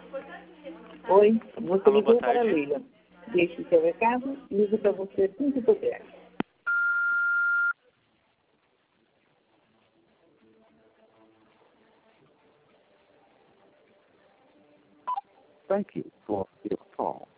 Oi, você Alô, boa ligou para a tarde. Leila. Deixe seu recado e ligue para você assim que puder. Thank you for your call.